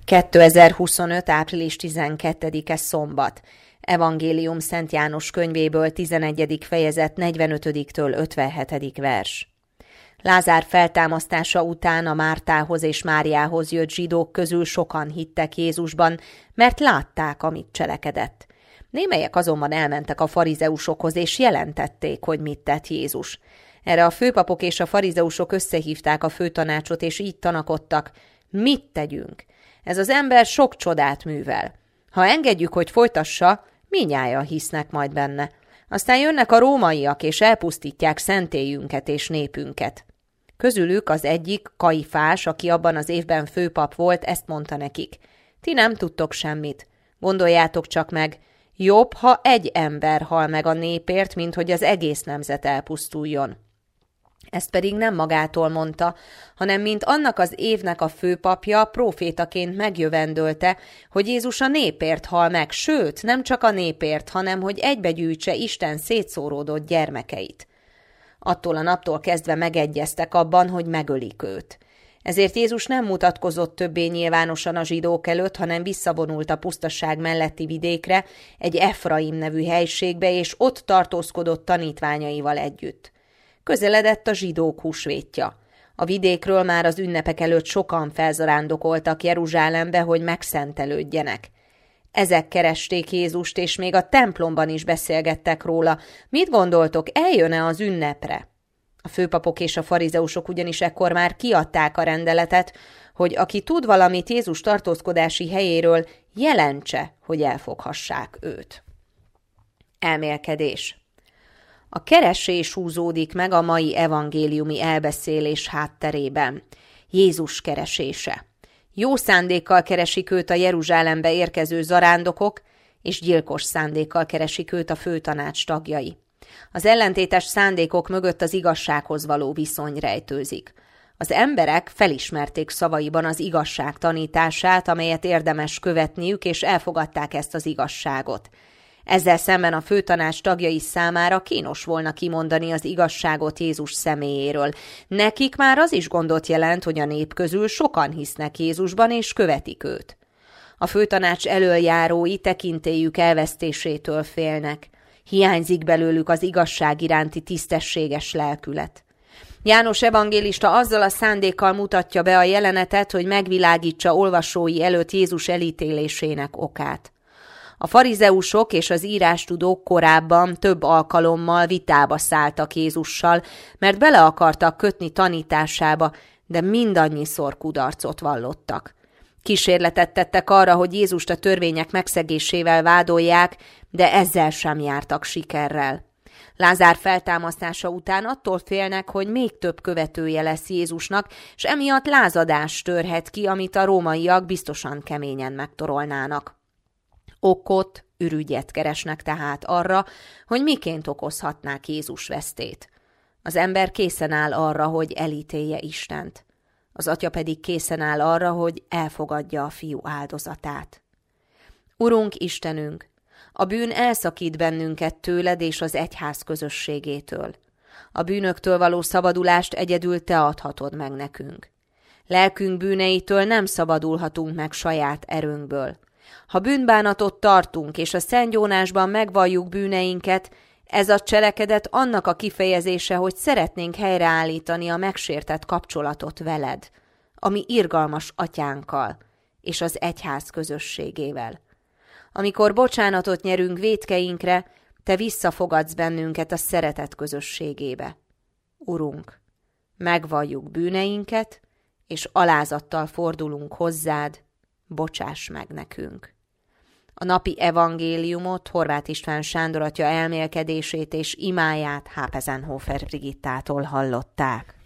2025. április 12-e szombat. Evangélium Szent János könyvéből 11. fejezet 45-től 57. vers. Lázár feltámasztása után a Mártához és Máriához jött zsidók közül sokan hittek Jézusban, mert látták, amit cselekedett. Némelyek azonban elmentek a farizeusokhoz, és jelentették, hogy mit tett Jézus. Erre a főpapok és a farizeusok összehívták a főtanácsot, és így tanakodtak: mit tegyünk? Ez az ember sok csodát művel. Ha engedjük, hogy folytassa, mindnyájan hisznek majd benne. Aztán jönnek a rómaiak, és elpusztítják szentélyünket és népünket. Közülük az egyik, Kaifás, aki abban az évben főpap volt, ezt mondta nekik: ti nem tudtok semmit. Gondoljátok csak meg, jobb, ha egy ember hal meg a népért, mint hogy az egész nemzet elpusztuljon. Ezt pedig nem magától mondta, hanem mint annak az évnek a főpapja prófétaként megjövendölte, hogy Jézus a népért hal meg, sőt, nem csak a népért, hanem hogy egybegyűjtse Isten szétszóródott gyermekeit. Attól a naptól kezdve megegyeztek abban, hogy megölik őt. Ezért Jézus nem mutatkozott többé nyilvánosan a zsidók előtt, hanem visszavonult a pusztaság melletti vidékre, egy Efraim nevű helységbe, és ott tartózkodott tanítványaival együtt. Közeledett a zsidók húsvétja. A vidékről már az ünnepek előtt sokan felzarándokoltak Jeruzsálembe, hogy megszentelődjenek. Ezek keresték Jézust, és még a templomban is beszélgettek róla. Mit gondoltok, eljön-e az ünnepre? A főpapok és a farizeusok ugyanis ekkor már kiadták a rendeletet, hogy aki tud valamit Jézus tartózkodási helyéről, jelentse, hogy elfoghassák őt. Elmélkedés. A keresés húzódik meg a mai evangéliumi elbeszélés hátterében. Jézus keresése. Jó szándékkal keresik őt a Jeruzsálembe érkező zarándokok, és gyilkos szándékkal keresik őt a főtanács tagjai. Az ellentétes szándékok mögött az igazsághoz való viszony rejtőzik. Az emberek felismerték szavaiban az igazság tanítását, amelyet érdemes követniük, és elfogadták ezt az igazságot. Ezzel szemben a főtanács tagjai számára kínos volna kimondani az igazságot Jézus személyéről. Nekik már az is gondot jelent, hogy a nép közül sokan hisznek Jézusban és követik őt. A főtanács elöljárói tekintélyük elvesztésétől félnek. Hiányzik belőlük az igazság iránti tisztességes lelkület. János evangélista azzal a szándékkal mutatja be a jelenetet, hogy megvilágítsa olvasói előtt Jézus elítélésének okát. A farizeusok és az írástudók korábban több alkalommal vitába szálltak Jézussal, mert bele akartak kötni tanításába, de mindannyiszor kudarcot vallottak. Kísérletet tettek arra, hogy Jézust a törvények megszegésével vádolják, de ezzel sem jártak sikerrel. Lázár feltámasztása után attól félnek, hogy még több követője lesz Jézusnak, és emiatt lázadás törhet ki, amit a rómaiak biztosan keményen megtorolnának. Okot, ürügyet keresnek tehát arra, hogy miként okozhatnák Jézus vesztét. Az ember készen áll arra, hogy elítélje Istent. Az Atya pedig készen áll arra, hogy elfogadja a Fiú áldozatát. Urunk Istenünk, a bűn elszakít bennünket tőled és az egyház közösségétől. A bűnöktől való szabadulást egyedül te adhatod meg nekünk. Lelkünk bűneitől nem szabadulhatunk meg saját erőnkből. Ha bűnbánatot tartunk, és a szentgyónásban megvalljuk bűneinket, ez a cselekedet annak a kifejezése, hogy szeretnénk helyreállítani a megsértett kapcsolatot veled, a mi irgalmas atyánkkal és az egyház közösségével. Amikor bocsánatot nyerünk vétkeinkre, te visszafogadsz bennünket a szeretet közösségébe. Urunk, megvalljuk bűneinket, és alázattal fordulunk hozzád, bocsáss meg nekünk. A napi evangéliumot Horváth István Sándor atya elmélkedését és imáját Hápezenhofer Brigittától hallották.